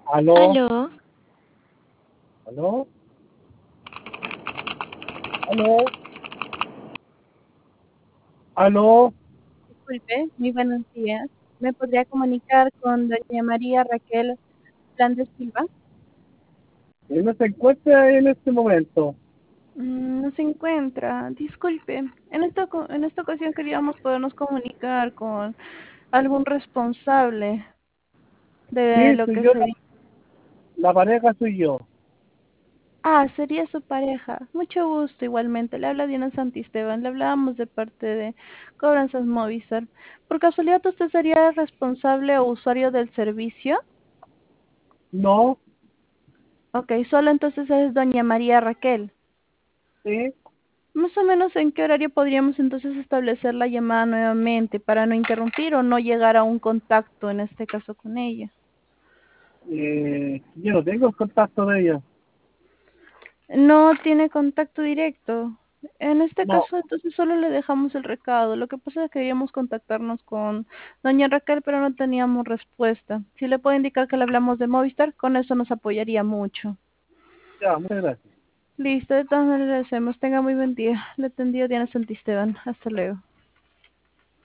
Aló, Aló, aló, aló, aló. Disculpe, muy buenos días. ¿Me podría comunicar con doña María Raquel Flandes Silva? Él no se encuentra en este momento. No se encuentra. Disculpe. En esta ocasión queríamos podernos comunicar con algún responsable de Sí, lo soy que yo, sería. la pareja soy yo. Ah, sería su pareja. Mucho gusto, igualmente. Le habla Diana Santisteban. Le hablábamos de parte de Cobranzas Movistar. ¿Por casualidad usted sería responsable o usuario del servicio? No, Ok, solo entonces es doña María Raquel. sí, Más o menos en qué horario podríamos entonces establecer la llamada nuevamente para no interrumpir o no llegar a un contacto, en este caso con ella. yo no tengo el contacto de ella. No tiene contacto directo. En este No, caso entonces solo le dejamos el recado. Lo que pasa es que queríamos contactarnos con doña Raquel, pero no teníamos respuesta. Si le puede indicar que le hablamos de Movistar, con eso nos apoyaría mucho. ya, muchas gracias. Listo, de todas maneras, le agradecemos. Tenga muy buen día. Le atendió Diana Santisteban. Hasta luego.